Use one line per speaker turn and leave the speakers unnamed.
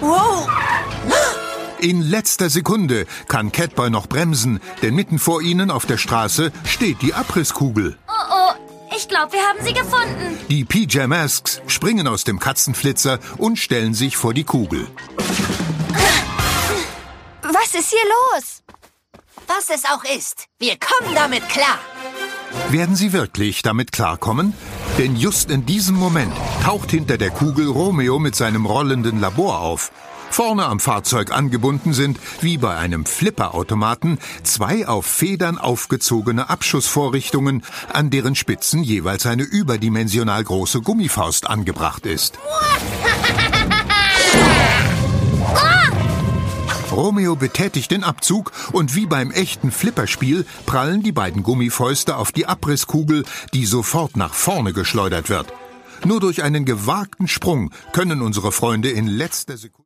Wow!
In letzter Sekunde kann Catboy noch bremsen, denn mitten vor ihnen auf der Straße steht die Abrisskugel.
Oh, ich glaube, wir haben sie gefunden.
Die PJ Masks springen aus dem Katzenflitzer und stellen sich vor die Kugel.
Was ist hier los?
Was es auch ist, wir kommen damit klar.
Werden sie wirklich damit klarkommen? Denn just in diesem Moment taucht hinter der Kugel Romeo mit seinem rollenden Labor auf. Vorne am Fahrzeug angebunden sind, wie bei einem Flipperautomaten, 2 auf Federn aufgezogene Abschussvorrichtungen, an deren Spitzen jeweils eine überdimensional große Gummifaust angebracht ist. Romeo betätigt den Abzug und wie beim echten Flipperspiel prallen die beiden Gummifäuste auf die Abrisskugel, die sofort nach vorne geschleudert wird. Nur durch einen gewagten Sprung können unsere Freunde in letzter Sekunde